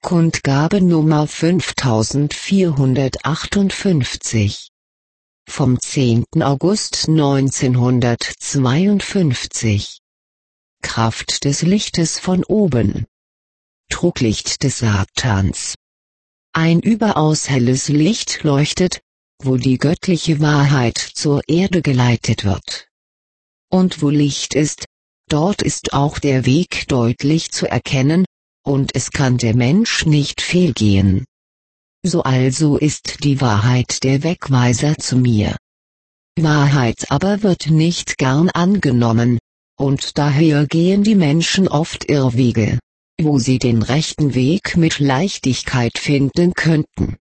Kundgabe Nummer 5458 vom 10. August 1952. Kraft des Lichtes von oben. Drucklicht des Satans. Ein überaus helles Licht leuchtet, wo die göttliche Wahrheit zur Erde geleitet wird. Und wo Licht ist, dort ist auch der Weg deutlich zu erkennen, und es kann der Mensch nicht fehlgehen. So also ist die Wahrheit der Wegweiser zu mir. Wahrheit aber wird nicht gern angenommen, und daher gehen die Menschen oft Irrwege, wo sie den rechten Weg mit Leichtigkeit finden könnten.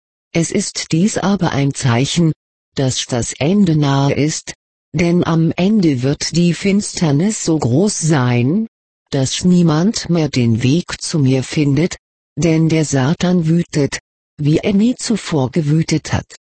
Es ist dies aber ein Zeichen, dass das Ende nahe ist, denn am Ende wird die Finsternis so groß sein, dass niemand mehr den Weg zu mir findet, denn der Satan wütet, wie er nie zuvor gewütet hat.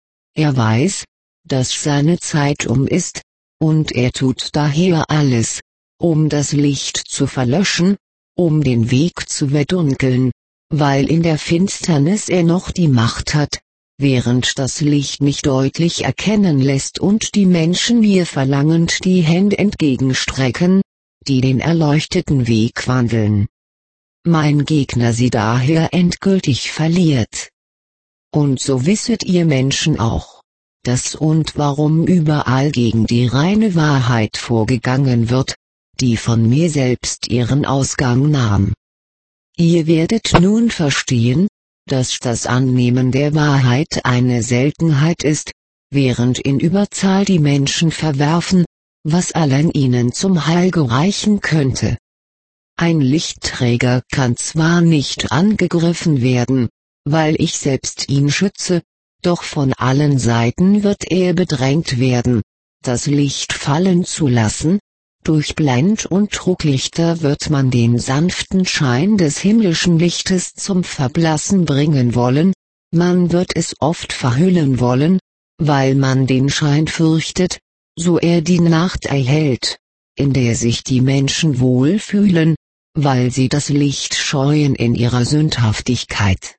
Er weiß, dass seine Zeit ist, und er tut daher alles, um das Licht zu verlöschen, um den Weg zu verdunkeln, weil in der Finsternis er noch die Macht hat, während das Licht nicht deutlich erkennen lässt und die Menschen mir verlangend die Hände entgegenstrecken, die den erleuchteten Weg wandeln. Mein Gegner sie daher endgültig verliert. Und so wisset ihr Menschen auch, dass und warum überall gegen die reine Wahrheit vorgegangen wird, die von mir selbst ihren Ausgang nahm. Ihr werdet nun verstehen, dass das Annehmen der Wahrheit eine Seltenheit ist, während in Überzahl die Menschen verwerfen, was allen ihnen zum Heil gereichen könnte. Ein Lichtträger kann zwar nicht angegriffen werden, weil ich selbst ihn schütze, doch von allen Seiten wird er bedrängt werden, das Licht fallen zu lassen. Durch Blend- und Drucklichter wird man den sanften Schein des himmlischen Lichtes zum Verblassen bringen wollen, man wird es oft verhüllen wollen, weil man den Schein fürchtet, so er die Nacht erhält, in der sich die Menschen wohlfühlen, weil sie das Licht scheuen in ihrer Sündhaftigkeit.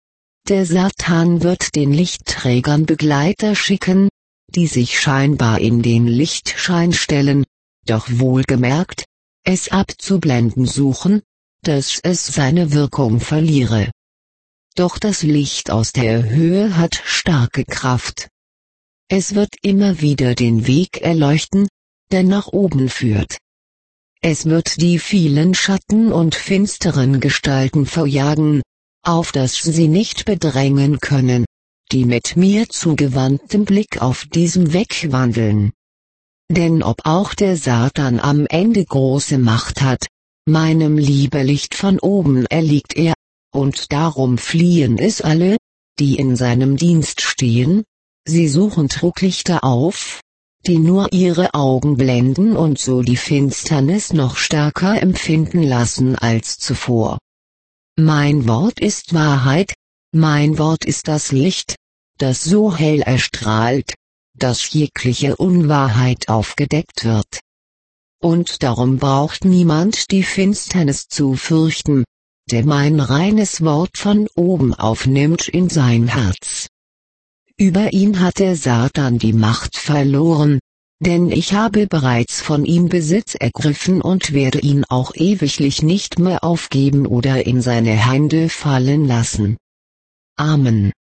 Der Satan wird den Lichtträgern Begleiter schicken, die sich scheinbar in den Lichtschein stellen, doch wohlgemerkt, es abzublenden suchen, dass es seine Wirkung verliere. Doch das Licht aus der Höhe hat starke Kraft. Es wird immer wieder den Weg erleuchten, der nach oben führt. Es wird die vielen Schatten und finsteren Gestalten verjagen, auf dass sie nicht bedrängen können, die mit mir zugewandtem Blick auf diesem Weg wandeln. Denn ob auch der Satan am Ende große Macht hat, meinem Liebelicht von oben erliegt er, und darum fliehen es alle, die in seinem Dienst stehen. Sie suchen Drucklichter auf, die nur ihre Augen blenden und so die Finsternis noch stärker empfinden lassen als zuvor. Mein Wort ist Wahrheit, mein Wort ist das Licht, das so hell erstrahlt, dass jegliche Unwahrheit aufgedeckt wird. Und darum braucht niemand die Finsternis zu fürchten, der mein reines Wort von oben aufnimmt in sein Herz. Über ihn hat der Satan die Macht verloren, denn ich habe bereits von ihm Besitz ergriffen und werde ihn auch ewiglich nicht mehr aufgeben oder in seine Hände fallen lassen. Amen.